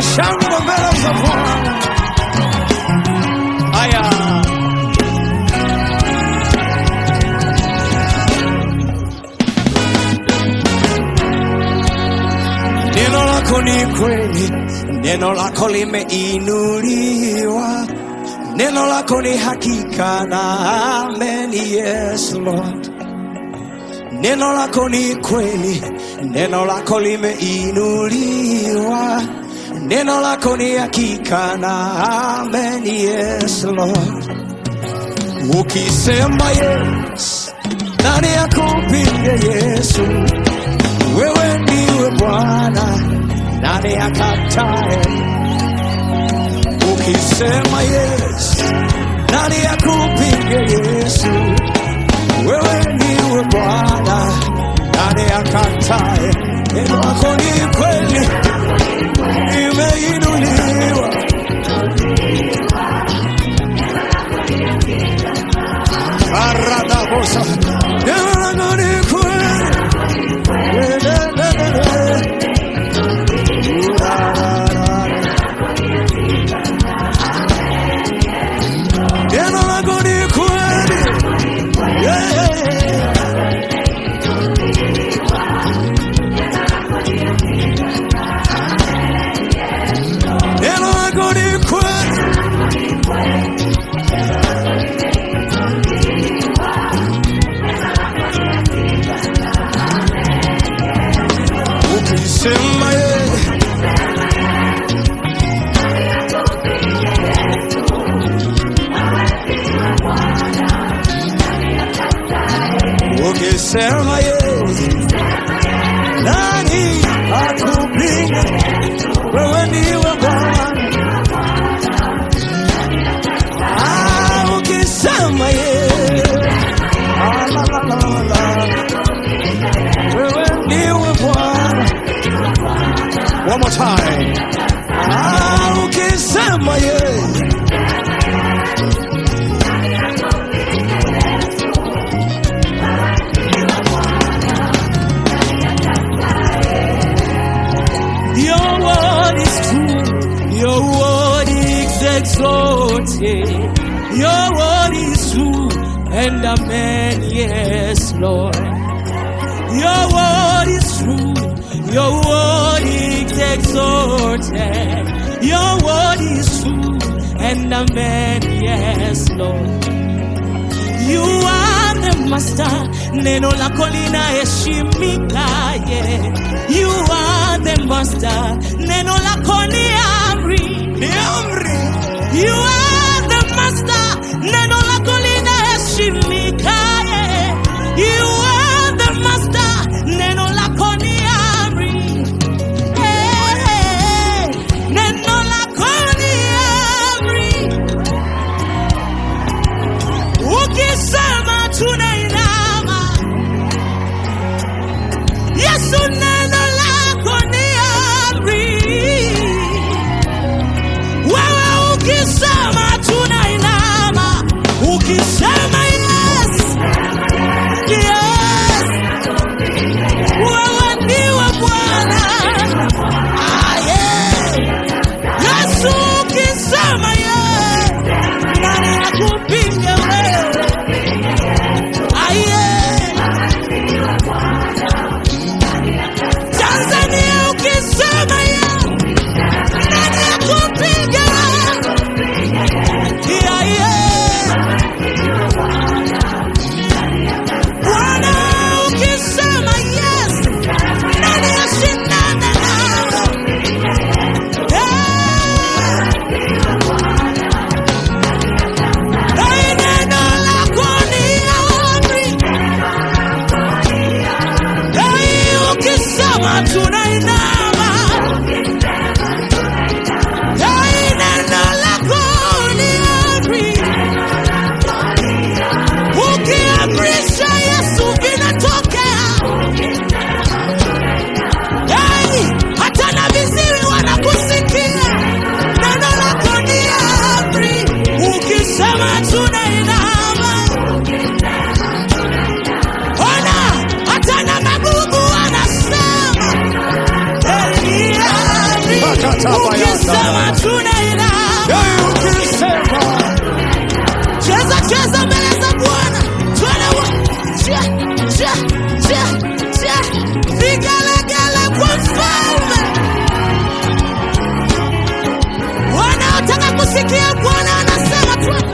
shangwe mbele za Bwana. Aya. Neno lako ni kweli, neno lako limeinuliwa, neno lako ni hakika na amen. Yes Lord, neno lako ni kweli, neno lako limeinuliwa, neno lako ni hakika na amen. Yes Lord, ukisema yes, nani akupinge Yesu? Wewe ndiwe Bwana, nani akatae? Ukisema yes, nani akupinge Yesu? Wewe ndiwe Bwana, nani akatae? Neno lako ni kweli, limeinuliwa. Aradabosa, neno lako ni kweli. Neno lako ni kweli. Neno lako ni kweli. Ukisema ukisema nani akupinga? Wewe ndiwe Bwana. Ukisema wewe ndiwe Bwana. One more time. Ukisema your word is true, your word is exalted, your word is true, and amen. Yes Lord, your word is true, your word is exalted, your word is true, and amen. Yes Lord, you are the master, neno lako linaheshimika. You are the master, neno lako ni amri. You are the master, neno lako linaheshimika. You are the master, neno lako ni amri. Neno lako ni amri. Ukisema tunainama. Yesu, neno lako ni amri. Wewe ukisema tunainama. Ukisema yes, yes, wewe ndiwe Bwana. Yesu ukisema yes, nani akupinge wewe? Tanzania ukisema yes, nani akupinge? Bwana ukisema yes, nani ashindane nawe? Neno lako ni amri. Ukisema tunainama. Neno lako ni amri. Ukiamrisha Yesu vinatokea. Hata na viziwi wanakusikia. Neno lako ni amri. Ukisema tunainama. Ona, hata na magugu wanasema. Ukisema ukisema tunainama. Ukisema cheza cheza mbele za Bwana. Vigelegele kwa Mfalme. Wanaotaka kusikia Bwana anasema tu.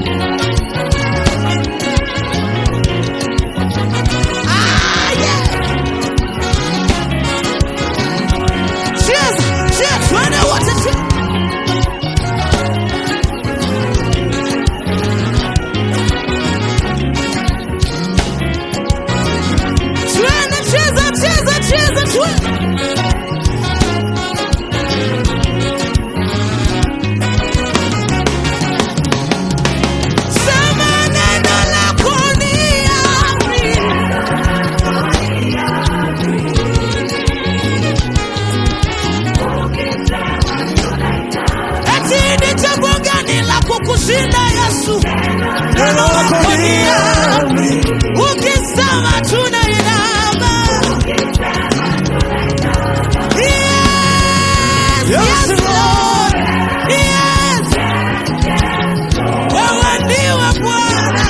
Kushinda Yesu, neno lako ni amri. Ukisema tunainama. Yes, yes Lord, yes. Wewe ndiwe Bwana.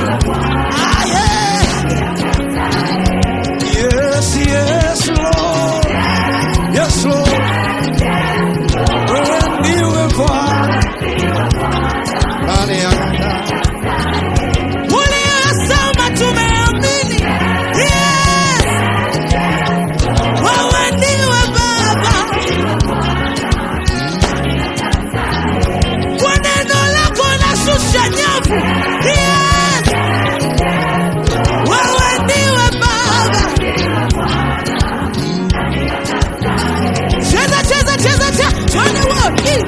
Yes, yes Lord, yes Lord. Wewe ndiwe Bwana. Uliyosema tumeamini. Yes. Wewe ndiwe Baba. Kwa neno lako nashusha nyavu. Yes. Wewe ndiwe Baba. Cheza cheza cheza cheza. Twende wote.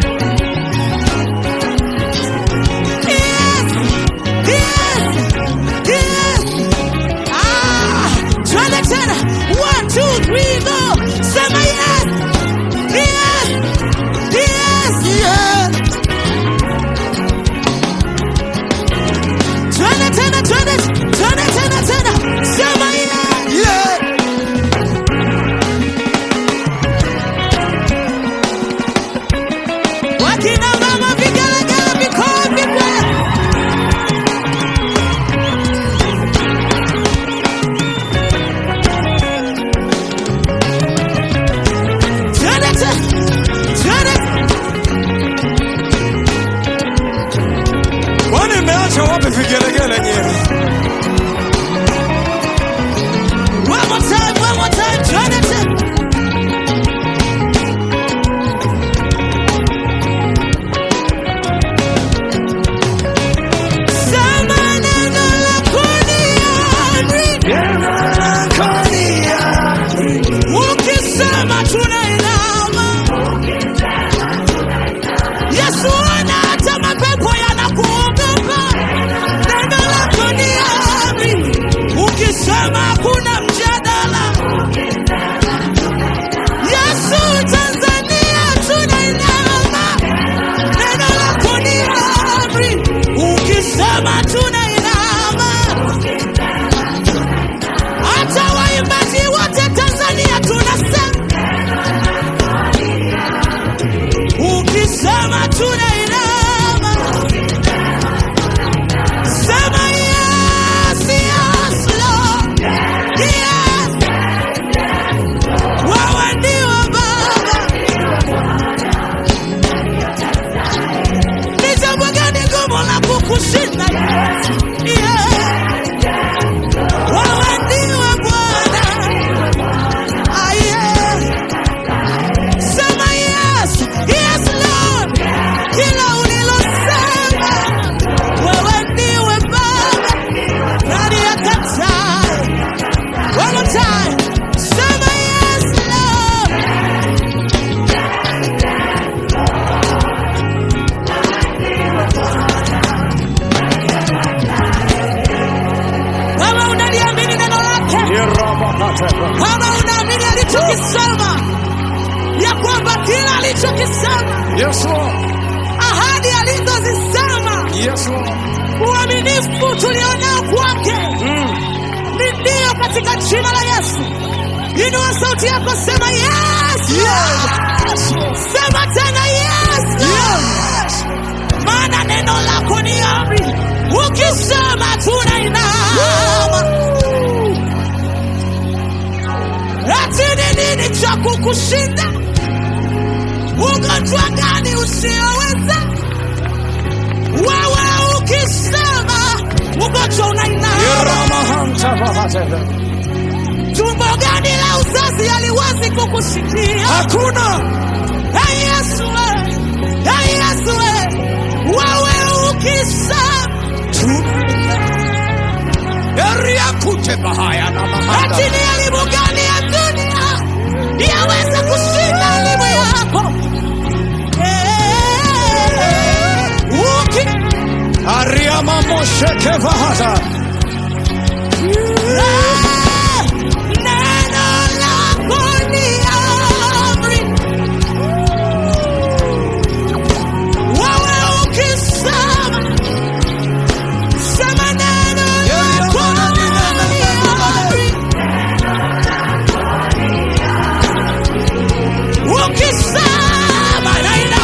One more time, turn it. Ukisema tunainama. Yesu hata mapepo yanakuogopa. Neno lako ni amri. Ukisema hakuna mjadala. Yesu Tanzania tunainama. Neno lako ni amri. Ukisema tunainama. Hata waimbaji wote Tanzania tunasema. Ukisema tunainama. Sema yes, yes Lord. Yes. Wewe ndiwe Baba. Ni jambo gani gumu la kukushinda? Yes. Wewe ndiwe Bwana. Sema yes, yes Lord. Kila ulilosema. Wewe ndiwe Baba. Nani akatai? One more time. Sema yes Lord. Kama unaliamini neno lake. Kama unaamini alichokisema. Ya kwamba kila alichokisema. Yes, Lord. Ahadi alizozisema. Yes, Lord. Uaminifu tulionao kwake. Ni ndio katika jina la Yesu. Inua sauti yako, sema yes. Yes. Sema Sema tena yes, yes. Maana neno lako ni amri. Ukisema tunainama. Ati ni nini cha kukushinda? Ugonjwa gani usioweza? Wewe ukisema ugonjwa unainama. Tumbo gani la uzazi haliwezi kukushikia? Hakuna. Hey Yesu, hey Yesu, wewe ukisema ati ni elimu gani ya dunia yaweza kushinda elimu yako? Ariama Moshe Kevahata. Neno lako ni amri. Wewe ukisema, sema neno lako ni amri. Ukisema naina.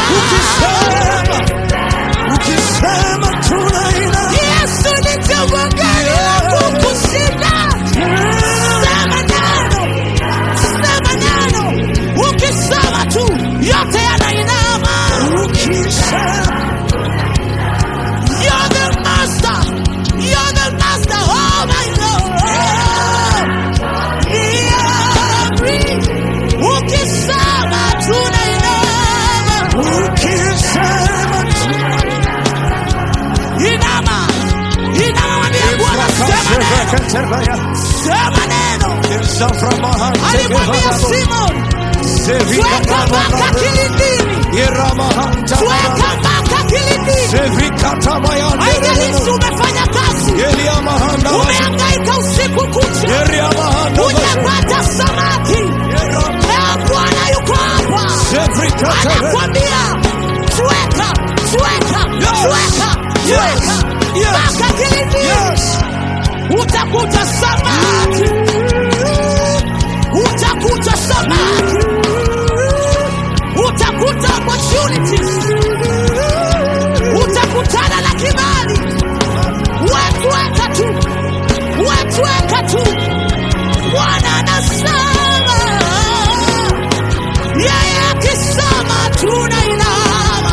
Ukisema tunaina. Yesu ni jambo gani la kukushinda? Sema neno. Sema neno. Ukisema tu yote yanainama. Ukisema. You're the master. You're the master. Oh my Lord. Ukisema tunainama. Ukisema inama. Inama mwambie Bwana sema neno. Sema neno. Alimwambia Simon, tweka mpaka kilindini. Tweka mpaka kilindini. Haijalishi umefanya kazi. Umehangaika usiku kucha. Hujapata samaki. Bwana yuko hapa. Anakuambia tweka, tweka, tweka, tweka mpaka kilindini. Utakuta samaki. Utakuta samaki. Utakuta opportunities. Utakutana na kibali. Weka tu. Weka tu. Bwana anasema. Yeye akisema tunainama.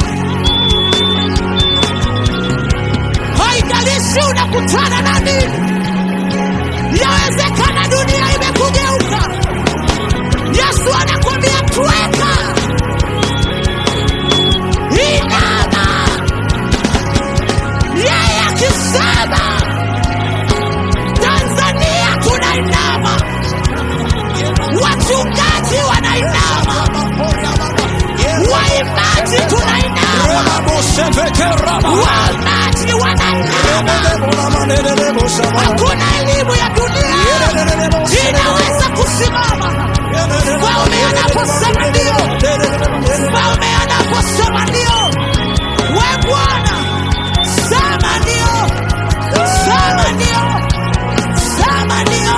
Haijalishi unakutana na nini. Yawezekana dunia imekugeuka. Yesu anakuambia tweka. Inama. Yeye akisema Tanzania tunainama. Wachungaji wanainama. Waimbaji tunainama. Waimbaji wanainama. Hakuna elimu ya dunia inaweza kusimama. Mfalme anaposema ndio. Mfalme anaposema ndio. We Bwana, sema ndio. Sema ndio. Sema ndio.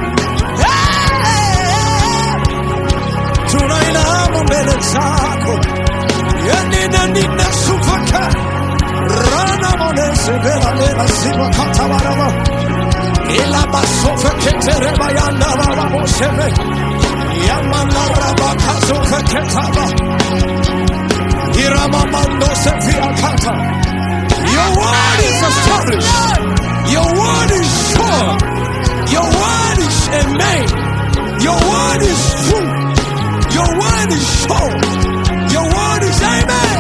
Tunainama mbele zako. Nina sufaka. Rana monese bela bela siwa katabarama. Ila basofe ketere bayanda baba moseve. Yamana raba kasofe ketaba. Irama mando sefia kata. Your word is established. Your word is sure. Your word is amen. Your word is true. Your word is sure. Your word is amen.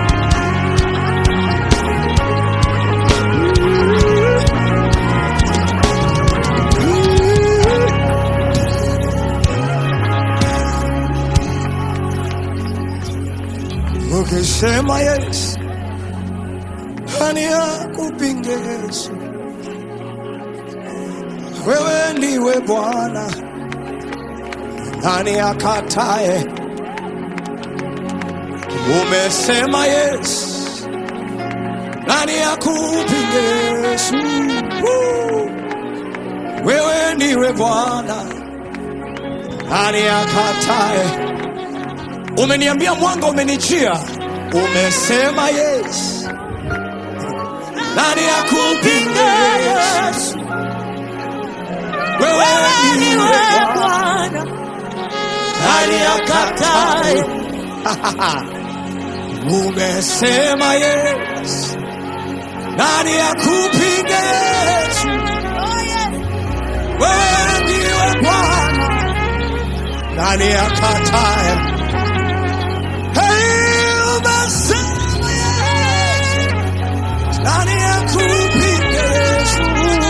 Ukisema yes, nani akupinge Yesu? Wewe ndiwe Bwana, nani akatae? Umesema yes, nani akupinge Yesu? Wewe ndiwe Bwana, nani akatae? Umeniambia mwanga umenijia. Umesema yes. Nani akupinge Yesu? Wewe ndiwe Bwana. Nani akatae? Umesema yes. Nani akupinge Yesu? Wewe ndiwe Bwana. Nani akatae? Hey, umesema yes. Nani akupinge Yesu?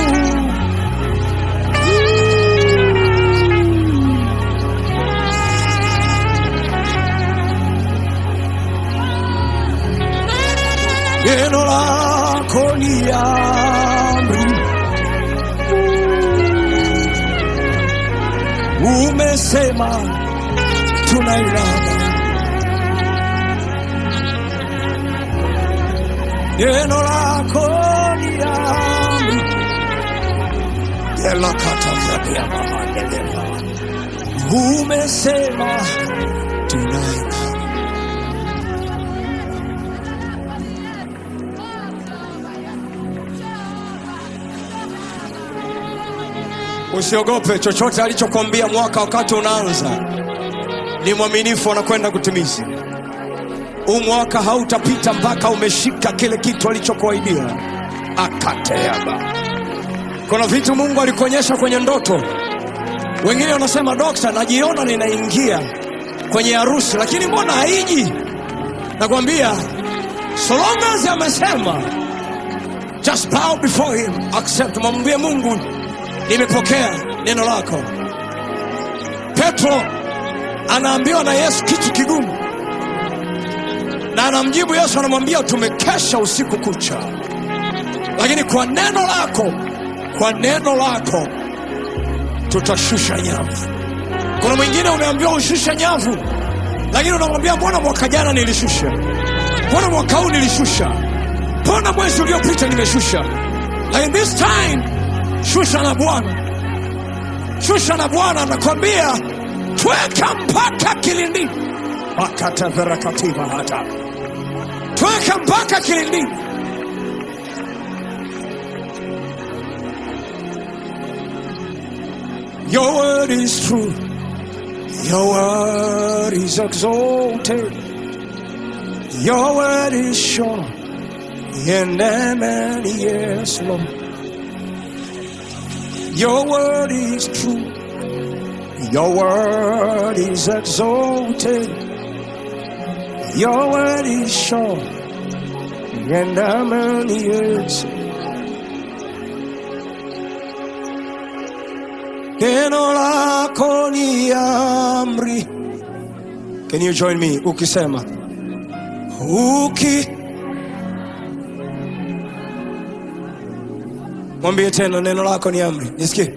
Neno lako ni amri. Umesema tunailanda. Neno lako ni amri. Yela kata ya mama ndeleva. Umesema tunailanda. Usiogope chochote alichokuambia mwaka wakati unaanza. Ni mwaminifu, anakwenda kutimiza. Huu mwaka hautapita mpaka umeshika kile kitu alichokuahidia. Akateaba. Kuna vitu Mungu alikuonyesha kwenye ndoto. Wengine wanasema dokta, najiona ninaingia kwenye harusi lakini mbona haiji? Nakwambia so long as amesema, just bow before him, accept. Mwambie Mungu, nimepokea neno lako. Petro anaambiwa na Yesu kitu kigumu, na anamjibu Yesu, anamwambia tumekesha usiku kucha, lakini kwa neno lako tutashusha nyavu. Kuna mwingine umeambiwa ushushe nyavu, lakini unamwambia mbona mwaka jana nilishusha, mbona mwaka huu nilishusha, mbona mwezi uliopita nimeshusha. Like this time, shusha na Bwana. Shusha na Bwana, anakwambia tweka mpaka kilindini. Wakata verakativa hata tweka mpaka kilindini. Your word is true. Your word is exalted. Your word is sure. And amen, yes, Lord. Your word is true. Your word is exalted. Your word is sure. And amen, yes. Neno lako ni amri. Can you join me? Ukisema. Mwambie tena, neno lako ni amri. Nisikie.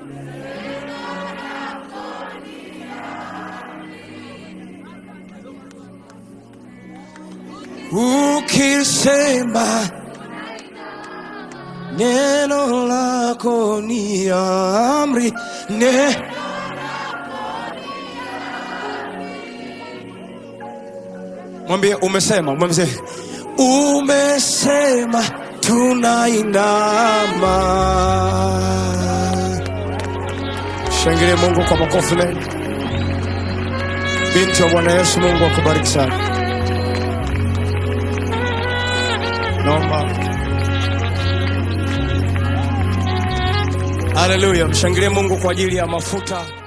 Ukisema neno lako ni amri. Mwambie umesema, mwambie umesema tunainama. Shangilie Mungu kwa makofi leo. Binti wa Bwana Yesu, Mungu akubariki sana. Naomba. Haleluya, mshangilie Mungu kwa ajili ya mafuta.